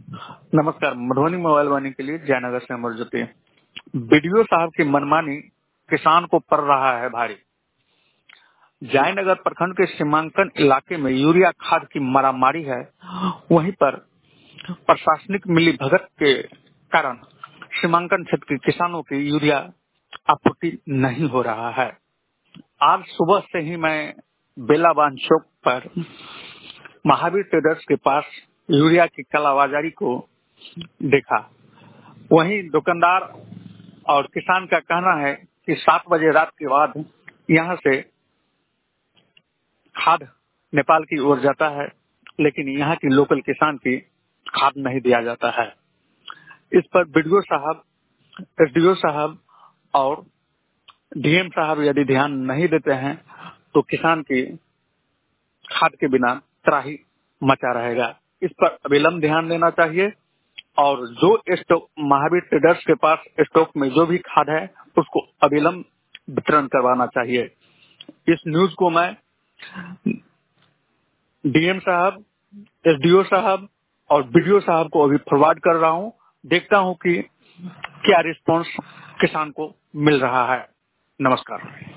नमस्कार। मधुबनी मोबाइल वाणी के लिए जयनगर से अमर ज्योति। बीडीओ साहब की मनमानी किसान को पड़ रहा है भारी। जयनगर प्रखंड के सीमांकन इलाके में यूरिया खाद की मारामारी है। वहीं पर प्रशासनिक मिलीभगत के कारण सीमांकन क्षेत्र के किसानों की यूरिया आपूर्ति नहीं हो रहा है। आज सुबह से ही मैं बेलाबान चौक पर महावीर ट्रेडर्स के पास यूरिया की कालाबाजारी को देखा। वहीं दुकानदार और किसान का कहना है कि 7 बजे रात के बाद यहां से खाद नेपाल की ओर जाता है, लेकिन यहाँ की लोकल किसान की खाद नहीं दिया जाता है। इस पर बीडीओ साहब, एसडीओ साहब और डीएम साहब यदि ध्यान नहीं देते हैं तो किसान की खाद के बिना त्राही मचा रहेगा। इस पर अविलंब ध्यान देना चाहिए और जो स्टॉक महावीर ट्रेडर्स के पास स्टॉक में जो भी खाद है उसको अविलंब वितरण करवाना चाहिए। इस न्यूज को मैं डीएम साहब, एसडीओ साहब और बीडीओ साहब को अभी फॉरवर्ड कर रहा हूं। देखता हूं कि क्या रिस्पांस किसान को मिल रहा है। नमस्कार।